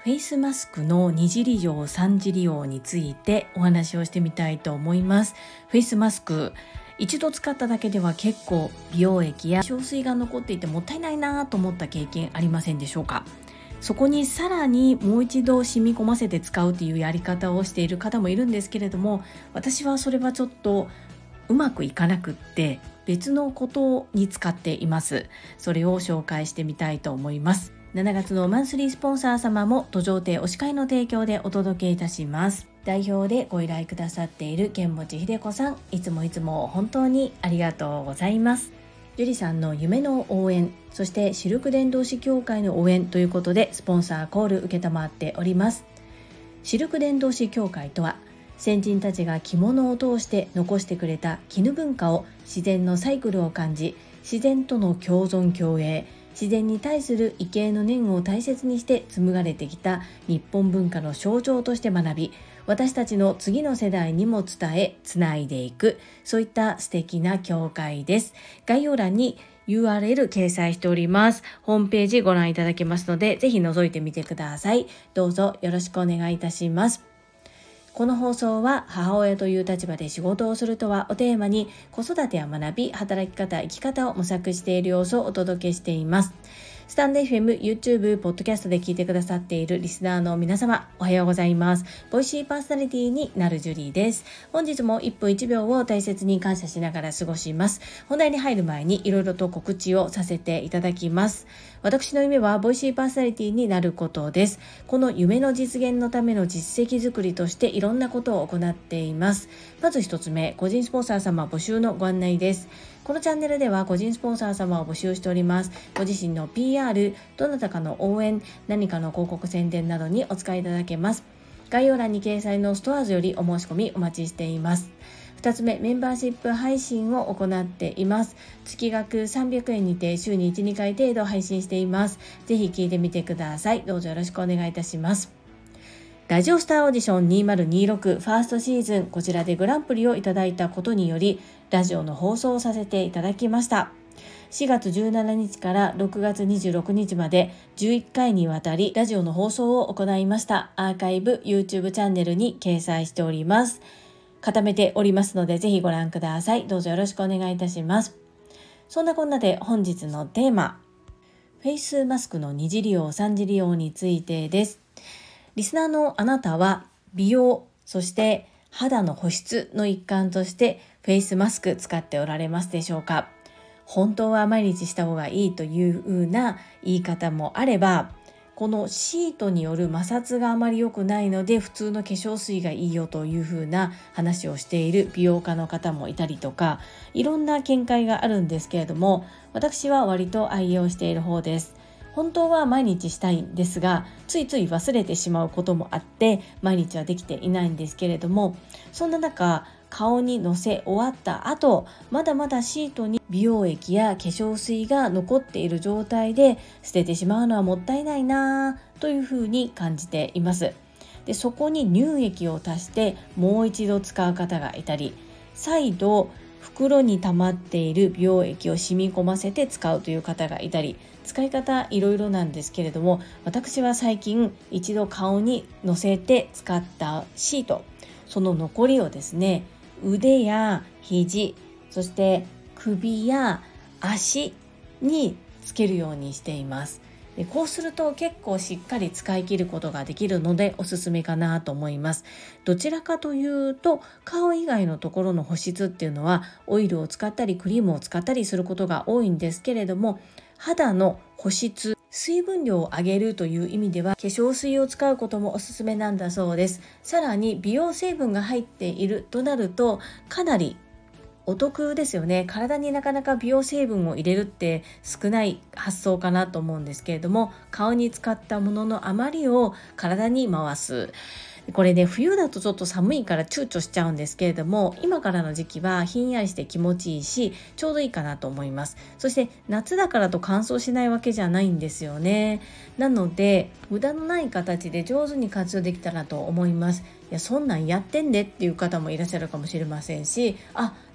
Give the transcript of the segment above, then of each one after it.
フェイスマスクの2次利用3次利用についてお話をしてみたいと思います。フェイスマスク一度使っただけでは結構美容液や化粧水が残っていてもったいないなと思った経験ありませんでしょうか。そこにさらにもう一度染み込ませて使うというやり方をしている方もいるんですけれども、私はそれはちょっとうまくいかなくって別のことに使っています。それを紹介してみたいと思います。7月のマンスリースポンサー様も途上亭お司会の提供でお届けいたします。代表でご依頼くださっている剣持秀子さん、いつも本当にありがとうございます。樹里さんの夢の応援、そしてシルク伝道師協会の応援ということでスポンサーコール受けたまっております。シルク伝道師協会とは、先人たちが着物を通して残してくれた絹文化を自然のサイクルを感じ、自然との共存共栄、自然に対する畏敬の念を大切にして紡がれてきた日本文化の象徴として学び、私たちの次の世代にも伝えつないでいく、そういった素敵な協会です。概要欄に URL 掲載しております。ホームページご覧いただけますので、ぜひ覗いてみてください。どうぞよろしくお願いいたします。この放送は母親という立場で仕事をするとはをテーマに、子育てや学び、働き方、生き方を模索している様子をお届けしています。スタンド FM、YouTube、ポッドキャストで聞いてくださっているリスナーの皆様、おはようございます。ボイシーパーソナリティになるジュリーです。本日も1分1秒を大切に感謝しながら過ごします。本題に入る前にいろいろと告知をさせていただきます。私の夢はボイシーパーソナリティになることです。この夢の実現のための実績作りとしていろんなことを行っています。まず一つ目、個人スポンサー様募集のご案内です。このチャンネルでは個人スポンサー様を募集しております。ご自身の PR、どなたかの応援、何かの広告宣伝などにお使いいただけます。概要欄に掲載のストアーズよりお申し込みお待ちしています。2つ目、メンバーシップ配信を行っています。月額300円にて週に 1,2 回程度配信しています。ぜひ聞いてみてください。どうぞよろしくお願いいたします。ラジオスターオーディション2026ファーストシーズン、こちらでグランプリをいただいたことにより、ラジオの放送をさせていただきました。4月17日から6月26日まで11回にわたりラジオの放送を行いました。アーカイブ YouTube チャンネルに掲載しております。固めておりますので、ぜひご覧ください。どうぞよろしくお願いいたします。そんなこんなで本日のテーマ、フェイスマスクの2次利用3次利用についてです。リスナーのあなたは美容、そして肌の保湿の一環としてフェイスマスク使っておられますでしょうか。本当は毎日した方がいいという風な言い方もあれば、このシートによる摩擦があまり良くないので普通の化粧水がいいよという風な話をしている美容家の方もいたりとか、いろんな見解があるんですけれども、私は割と愛用している方です。本当は毎日したいんですが、ついつい忘れてしまうこともあって毎日はできていないんですけれども、そんな中、顔にのせ終わった後、まだまだシートに美容液や化粧水が残っている状態で捨ててしまうのはもったいないなというふうに感じています。で、そこに乳液を足してもう一度使う方がいたり、再度袋に溜まっている美容液を染み込ませて使うという方がいたり、使い方いろいろなんですけれども、私は最近一度顔にのせて使ったシート、その残りをですね、腕や肘、そして首や足につけるようにしています。で、こうすると結構しっかり使い切ることができるのでおすすめかなと思います。どちらかというと顔以外のところの保湿っていうのはオイルを使ったりクリームを使ったりすることが多いんですけれども、肌の保湿、水分量を上げるという意味では化粧水を使うこともおすすめなんだそうです。さらに美容成分が入っているとなるとかなりお得ですよね。体になかなか美容成分を入れるって少ない発想かなと思うんですけれども、顔に使ったものの余りを体に回す。これね、冬だとちょっと寒いから躊躇しちゃうんですけれども、今からの時期はひんやりして気持ちいいし、ちょうどいいかなと思います。そして夏だからと乾燥しないわけじゃないんですよね。なので無駄のない形で上手に活用できたらと思います。いや、そんなんやってんでっていう方もいらっしゃるかもしれませんし、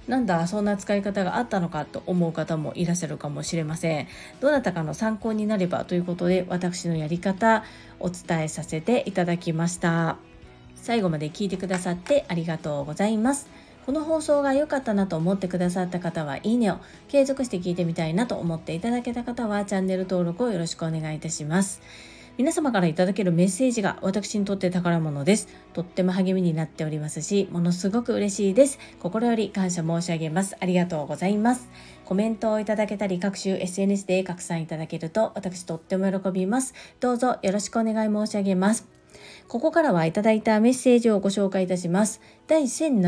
なんだそんな使い方があったのかと思う方もいらっしゃるかもしれません。どなたかの参考になればということで、私のやり方お伝えさせていただきました。最後まで聞いてくださってありがとうございます。この放送が良かったなと思ってくださった方はいいねを、継続して聞いてみたいなと思っていただけた方はチャンネル登録をよろしくお願いいたします。皆様からいただけるメッセージが私にとって宝物です。とっても励みになっておりますし、ものすごく嬉しいです。心より感謝申し上げます。ありがとうございます。コメントをいただけたり、各種 SNS で拡散いただけると私とっても喜びます。どうぞよろしくお願い申し上げます。ここからはいただいたメッセージをご紹介いたします。第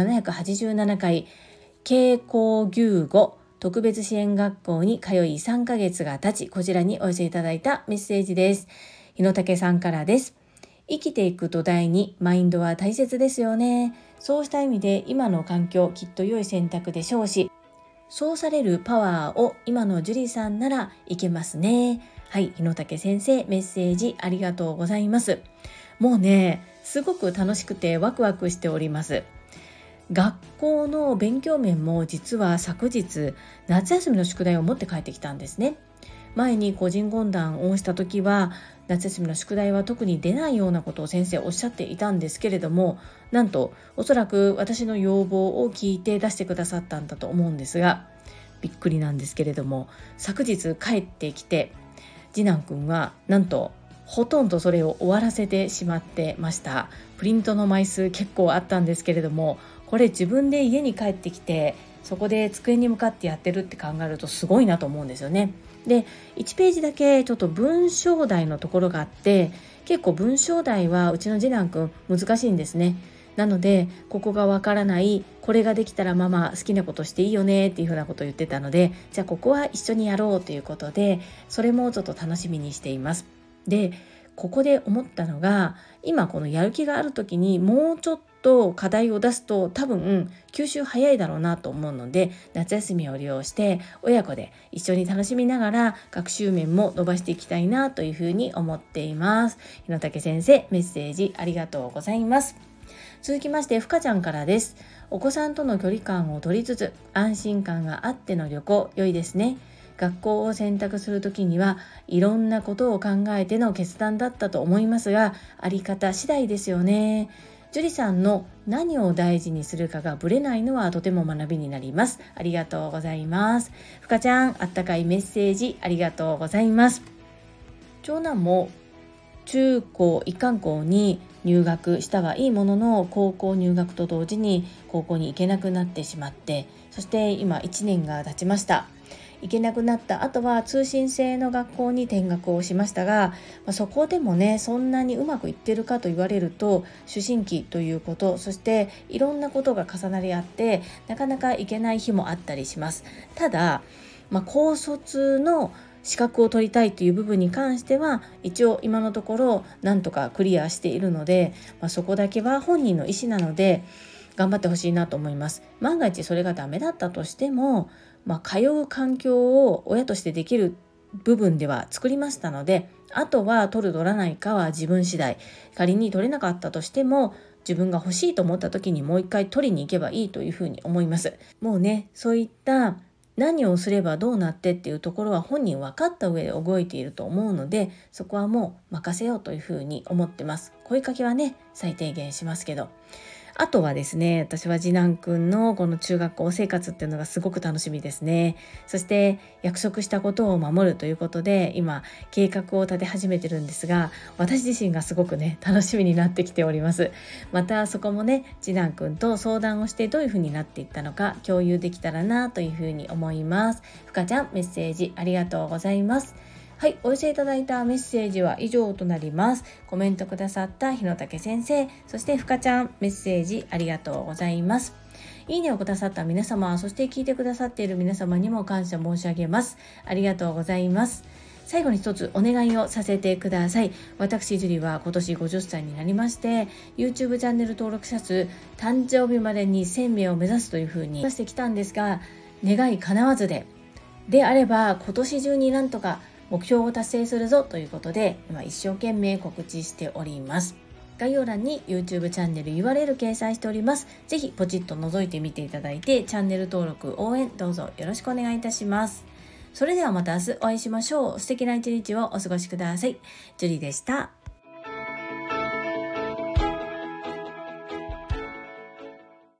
1787回慶光牛語特別支援学校に通い3ヶ月が経ち、こちらにお寄せいただいたメッセージです。日野武さんからです。生きていく土台にマインドは大切ですよね。そうした意味で今の環境きっと良い選択でしょうし、そうされるパワーを今のジュリさんならいけますね。はい、日野武先生、メッセージありがとうございます。もうね、すごく楽しくてワクワクしております。学校の勉強面も実は昨日夏休みの宿題を持って帰ってきたんですね。前に個人懇談をした時は、夏休みの宿題は特に出ないようなことを先生おっしゃっていたんですけれども、なんとおそらく私の要望を聞いて出してくださったんだと思うんですが、びっくりなんですけれども、昨日帰ってきて次男くんはなんとほとんどそれを終わらせてしまってました。プリントの枚数結構あったんですけれども、これ自分で家に帰ってきてそこで机に向かってやってるって考えるとすごいなと思うんですよね。で、1ページだけちょっと文章題のところがあって、結構文章題はうちの次男くん難しいんですね。なのでここがわからない、これができたらママ好きなことしていいよねっていうふうなことを言ってたので、じゃあここは一緒にやろうということで、それもちょっと楽しみにしています。で、ここで思ったのが、今このやる気がある時にもうちょっと課題を出すと多分吸収早いだろうなと思うので、夏休みを利用して親子で一緒に楽しみながら学習面も伸ばしていきたいなというふうに思っています。日野武先生、メッセージありがとうございます。続きまして、ふかちゃんからです。お子さんとの距離感を取りつつ安心感があっての旅行、良いですね。学校を選択するときにはいろんなことを考えての決断だったと思いますが、あり方次第ですよね。ジュリさんの何を大事にするかがぶれないのはとても学びになります。ありがとうございます。ふかちゃん、あったかいメッセージありがとうございます。長男も中高一貫校に入学したはいいものの、高校入学と同時に高校に行けなくなってしまって、そして今1年が経ちました。行けなくなった後は通信制の学校に転学をしましたが、そこでもね、そんなにうまくいってるかと言われると、思春期ということ、そしていろんなことが重なり合ってなかなか行けない日もあったりします。ただ、高卒の資格を取りたいという部分に関しては一応今のところなんとかクリアしているので、そこだけは本人の意思なので頑張ってほしいなと思います。万が一それがダメだったとしても、通う環境を親としてできる部分では作りましたので、あとは取る取らないかは自分次第。仮に取れなかったとしても、自分が欲しいと思った時にもう一回取りに行けばいいというふうに思います。もうね、そういった何をすればどうなってっていうところは本人分かった上で動いていると思うので、そこはもう任せようというふうに思ってます。声かけはね、最低限しますけど、あとはですね、私は次男くんのこの中学校生活っていうのがすごく楽しみですね。そして約束したことを守るということで今計画を立て始めてるんですが、私自身がすごくね楽しみになってきております。またそこもね、次男くんと相談をしてどういう風になっていったのか共有できたらなというふうに思います。ふかちゃん、メッセージありがとうございます。はい、お寄せいただいたメッセージは以上となります。コメントくださった日野武先生、そしてふかちゃん、メッセージありがとうございます。いいねをくださった皆様、そして聞いてくださっている皆様にも感謝申し上げます。ありがとうございます。最後に一つお願いをさせてください。私ジュリは今年50歳になりまして、 YouTube チャンネル登録者数誕生日までに1000名を目指すというふうに出してきたんですが、願い叶わずであれば今年中になんとか目標を達成するぞということで今一生懸命告知しております。 概要欄に YouTube チャンネル URL 掲載しております。ぜひポチッと覗いてみていただいて、チャンネル登録、応援どうぞよろしくお願いいたします。それではまた明日お会いしましょう。素敵な一日をお過ごしください。ジュリでした。